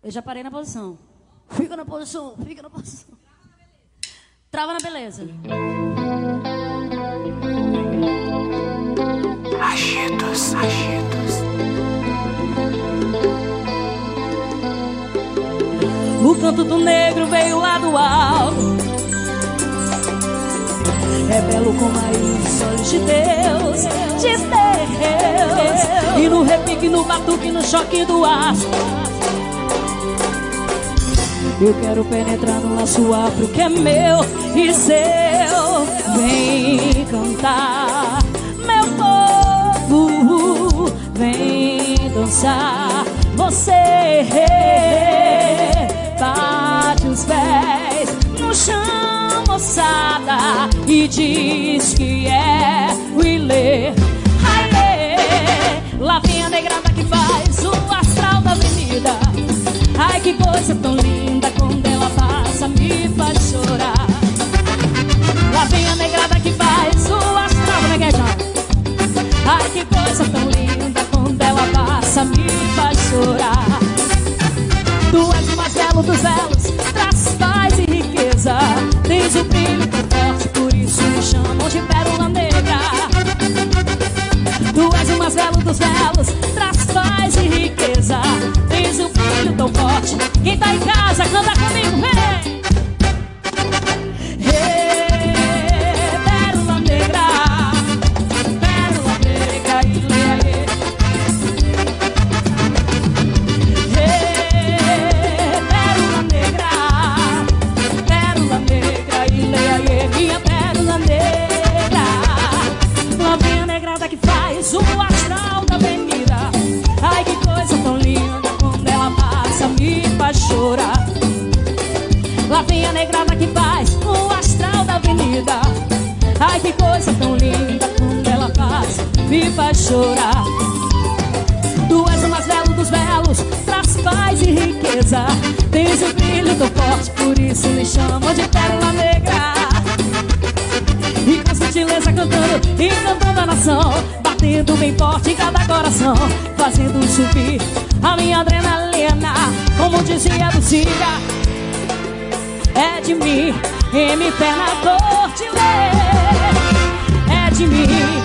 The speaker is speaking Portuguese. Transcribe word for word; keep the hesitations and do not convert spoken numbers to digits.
Eu já parei na posição. Fica na posição, fica na posição. Trava na beleza. Agitos, agitos. O canto do negro veio lá do alto. É belo como a luz, olhos de Deus, de Deus. E no repique, no batuque, no choque do aço, eu quero penetrar no laço afro que é meu e seu. Vem cantar, meu povo, vem dançar. Você bate os pés no chão, moçada, e diz que é Wilê. Lá vem a negrada que faz o astral da avenida. Ai, que coisa tão linda, quando ela passa me faz chorar. Lá vem a negrada que faz o astral da neguejão. Ai, que coisa tão linda, quando ela passa me faz chorar. Tu és o mais belo dos belos, traz paz e riqueza. Tens o brilho tão forte, por isso me chamam de pérola negra. Tu és o mais belo dos belos, traz paz e riqueza. Tens o brilho tão forte. Quem tá em casa, canta comigo, vem! Hey, pérola negra, pérola negra, ilê, ilê. Hey, pérola negra, pérola negra, ilê, ilê. Minha pérola negra. Lá vem a negrada que faz o astral da avenida. Ai, que coisa tão linda, quando ela passa me faz chorar. Lá vem a negrada que faz o astral da avenida. Ai, que coisa tão linda, quando ela passa me faz chorar. Tu és o mais belo dos belos, traz paz e riqueza. Tens o brilho tão forte, por isso me chamam de pérola negra. E com sutileza cantando, encantando a nação, batendo bem forte em cada coração, fazendo subir a minha adrenalina. Como dizia Lucília, é de mim, M P na cor de lei. É de mim,